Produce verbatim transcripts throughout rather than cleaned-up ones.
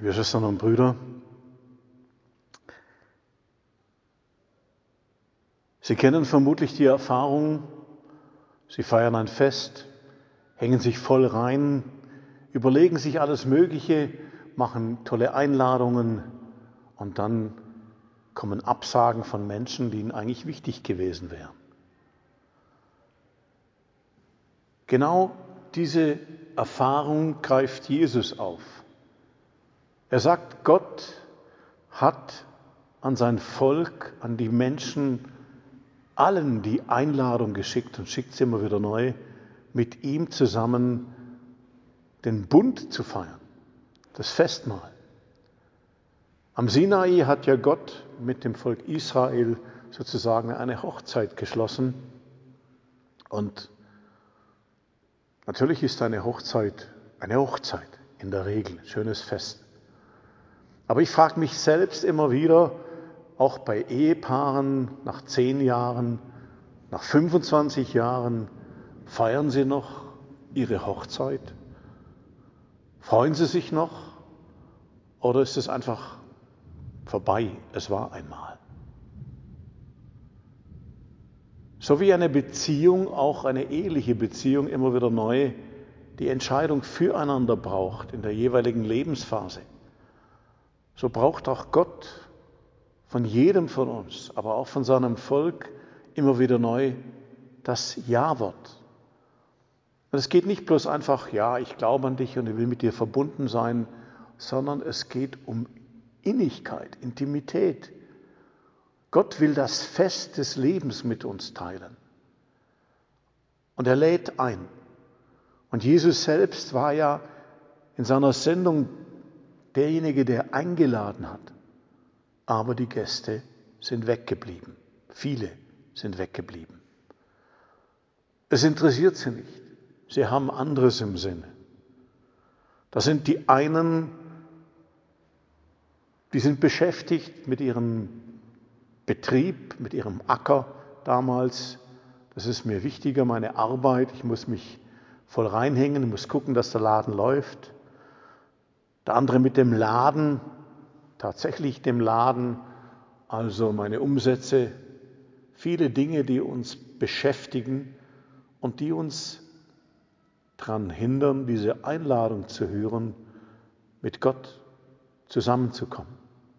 Liebe Schwestern und Brüder, Sie kennen vermutlich die Erfahrung, Sie feiern ein Fest, hängen sich voll rein, überlegen sich alles Mögliche, machen tolle Einladungen und dann kommen Absagen von Menschen, die Ihnen eigentlich wichtig gewesen wären. Genau diese Erfahrung greift Jesus auf. Er sagt, Gott hat an sein Volk, an die Menschen, allen die Einladung geschickt und schickt sie immer wieder neu, mit ihm zusammen den Bund zu feiern, das Festmahl. Am Sinai hat ja Gott mit dem Volk Israel sozusagen eine Hochzeit geschlossen. Und natürlich ist eine Hochzeit eine Hochzeit in der Regel, ein schönes Fest. Aber ich frage mich selbst immer wieder, auch bei Ehepaaren nach zehn Jahren, nach fünfundzwanzig Jahren, feiern sie noch ihre Hochzeit? Freuen sie sich noch? Oder ist es einfach vorbei? Es war einmal. So wie eine Beziehung, auch eine eheliche Beziehung, immer wieder neu die Entscheidung füreinander braucht in der jeweiligen Lebensphase, so braucht auch Gott von jedem von uns, aber auch von seinem Volk immer wieder neu das Ja-Wort. Und es geht nicht bloß einfach, ja, ich glaube an dich und ich will mit dir verbunden sein, sondern es geht um Innigkeit, Intimität. Gott will das Fest des Lebens mit uns teilen. Und er lädt ein. Und Jesus selbst war ja in seiner Sendung derjenige, der eingeladen hat. Aber die Gäste sind weggeblieben. Viele sind weggeblieben. Es interessiert sie nicht. Sie haben anderes im Sinne. Das sind die einen, die sind beschäftigt mit ihrem Betrieb, mit ihrem Acker damals. Das ist mir wichtiger, meine Arbeit. Ich muss mich voll reinhängen, muss gucken, dass der Laden läuft. Der andere mit dem Laden, tatsächlich dem Laden, also meine Umsätze, viele Dinge, die uns beschäftigen und die uns daran hindern, diese Einladung zu hören, mit Gott zusammenzukommen.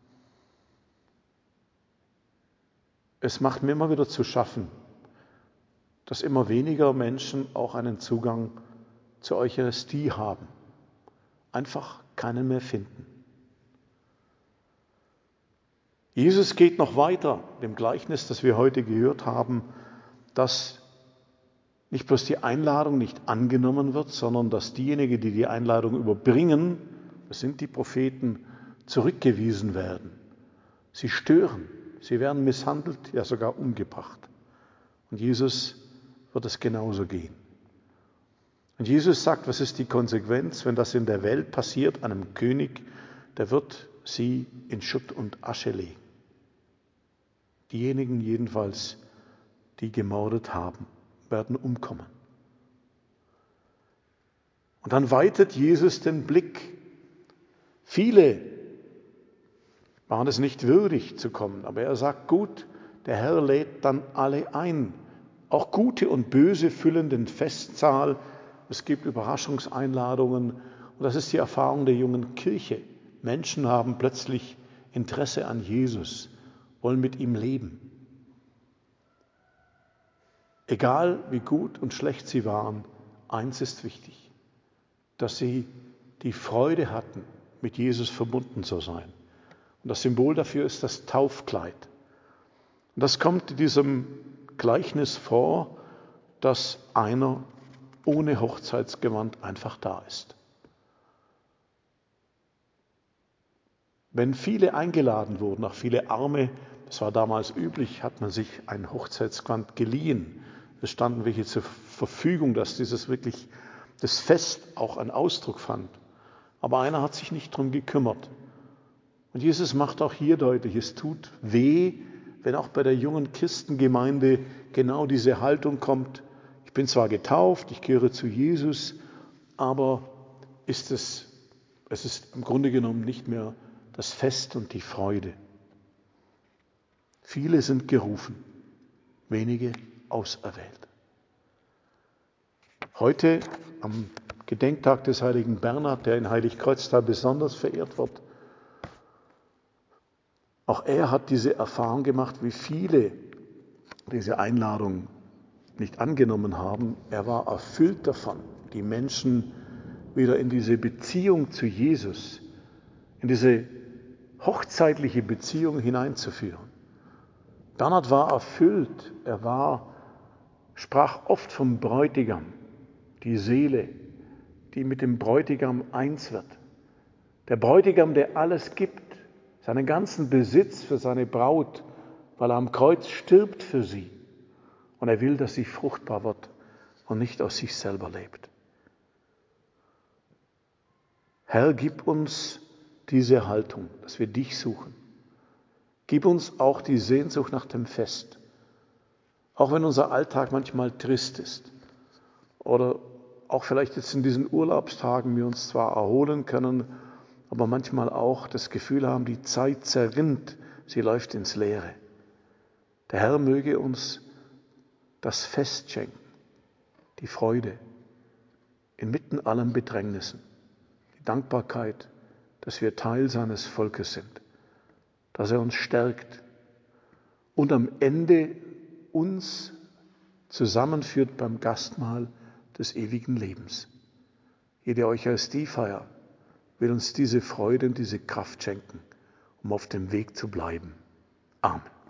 Es macht mir immer wieder zu schaffen, dass immer weniger Menschen auch einen Zugang zur Eucharistie haben, einfach keinen mehr finden. Jesus geht noch weiter, dem Gleichnis, das wir heute gehört haben, dass nicht bloß die Einladung nicht angenommen wird, sondern dass diejenigen, die die Einladung überbringen, das sind die Propheten, zurückgewiesen werden. Sie stören, sie werden misshandelt, ja sogar umgebracht. Und Jesus wird es genauso gehen. Und Jesus sagt, was ist die Konsequenz, wenn das in der Welt passiert, einem König, der wird sie in Schutt und Asche legen. Diejenigen jedenfalls, die gemordet haben, werden umkommen. Und dann weitet Jesus den Blick. Viele waren es nicht würdig zu kommen, aber er sagt, gut, der Herr lädt dann alle ein. Auch Gute und Böse füllen den Festsaal. Es gibt Überraschungseinladungen und das ist die Erfahrung der jungen Kirche. Menschen haben plötzlich Interesse an Jesus, wollen mit ihm leben. Egal wie gut und schlecht sie waren, eins ist wichtig, dass sie die Freude hatten, mit Jesus verbunden zu sein. Und das Symbol dafür ist das Taufkleid. Und das kommt in diesem Gleichnis vor, dass einer ohne Hochzeitsgewand einfach da ist. Wenn viele eingeladen wurden, auch viele Arme, das war damals üblich, hat man sich ein Hochzeitsgewand geliehen. Es standen welche zur Verfügung, dass dieses wirklich das Fest auch einen Ausdruck fand. Aber einer hat sich nicht darum gekümmert. Und Jesus macht auch hier deutlich, es tut weh, wenn auch bei der jungen Christengemeinde genau diese Haltung kommt. Ich bin zwar getauft, ich gehöre zu Jesus, aber ist es Es ist im Grunde genommen nicht mehr das Fest und die Freude. Viele sind gerufen, wenige auserwählt. Heute, am Gedenktag des heiligen Bernhard, der in Heiligkreuztal besonders verehrt wird, auch er hat diese Erfahrung gemacht, wie viele diese Einladung nicht angenommen haben. Er war erfüllt davon, die Menschen wieder in diese Beziehung zu Jesus, in diese hochzeitliche Beziehung hineinzuführen. Bernhard war erfüllt, er war, sprach oft vom Bräutigam, die Seele, die mit dem Bräutigam eins wird. Der Bräutigam, der alles gibt, seinen ganzen Besitz für seine Braut, weil er am Kreuz stirbt für sie. Und er will, dass sie fruchtbar wird und nicht aus sich selber lebt. Herr, gib uns diese Haltung, dass wir dich suchen. Gib uns auch die Sehnsucht nach dem Fest. Auch wenn unser Alltag manchmal trist ist oder auch vielleicht jetzt in diesen Urlaubstagen wir uns zwar erholen können, aber manchmal auch das Gefühl haben, die Zeit zerrinnt, sie läuft ins Leere. Der Herr möge uns das Fest schenken, die Freude inmitten allen Bedrängnissen, die Dankbarkeit, dass wir Teil seines Volkes sind, dass er uns stärkt und am Ende uns zusammenführt beim Gastmahl des ewigen Lebens. Jede Eucharistiefeier will uns diese Freude und diese Kraft schenken, um auf dem Weg zu bleiben. Amen.